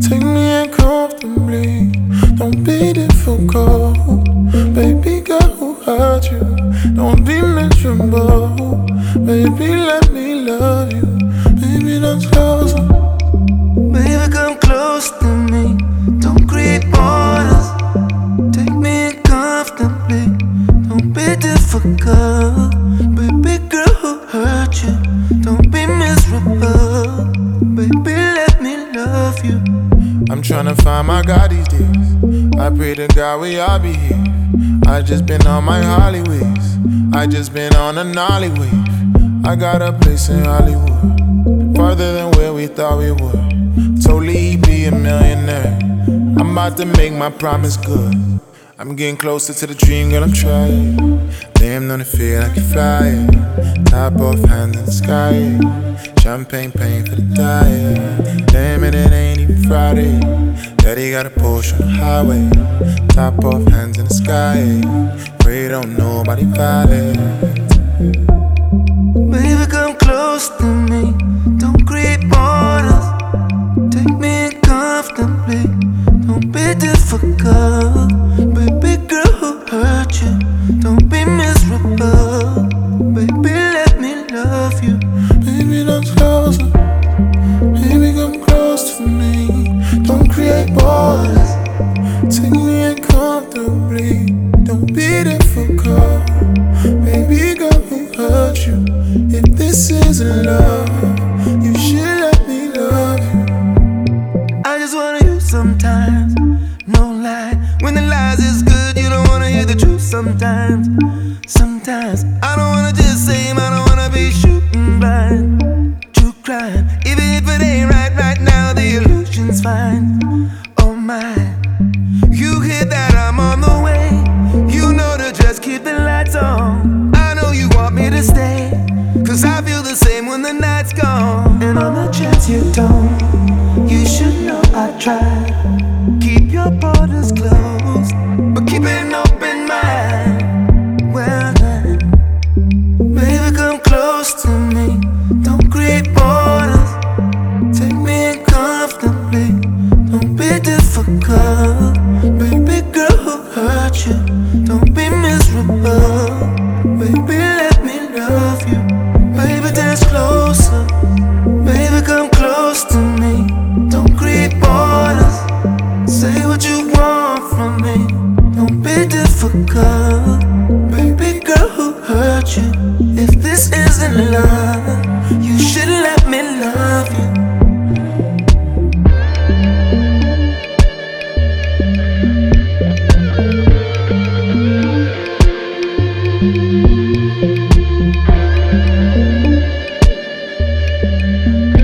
Take me in comfortably, don't be difficult. Baby girl, who hurt you? Don't be miserable. Baby, let me love you. Baby, don't closer. Baby, come close to me. Don't create borders. Take me in comfortably. Don't be difficult. Baby girl, who hurt you? Don't be miserable. Baby, let me love you. I'm tryna find my God these days. I pray to God we all be here. I just been on my Hollywood. I just been on a Nolly wave. I got a place in Hollywood, farther than where we thought we would. Totally he'd be a millionaire. I'm about to make my promise good. I'm getting closer to the dream, girl, I'm trying. Damn, don't it feel like you're flying? Top off, hands in the sky. Champagne pain for the diet. Damn it, it ain't even Friday. Daddy got a Porsche on the highway. Top off, hands in the sky. Pray don't nobody violate. Baby, come close to me. Don't create borders. Take me in comfortably. Don't be difficult. Baby girl, who hurt you? Don't be miserable. Baby, let me love you. Baby, don't closer. Baby, come close to me. Don't create borders. Take me in comfortably. Don't be difficult. Baby girl, who hurt you? If this isn't love, you should let me love you. I just wanna hear sometimes. No lie. When the lies is good, you don't wanna hear the truth sometimes. Sometimes I don't wanna just say I don't wanna be shooting blind. True crime, even if it ain't right now, the illusion's fine. Oh my, you hear that I'm on the way. You know to just keep the lights on. I know you want me to stay, cause I feel the same when the night's gone. And on the chance you don't, you should know I try. Keep your borders closed, but keep an open mind. Well then, baby, come close to me. Don't create borders. Take me in comfortably. Don't be difficult. Baby girl, who hurt you? Don't be miserable. Baby, let me love you. Baby, dance closer. Baby, come close to me. Don't create borders. Say what you want from me. Don't be difficult. Baby girl, who hurt you? If this isn't love, you should let me love you. Thank you.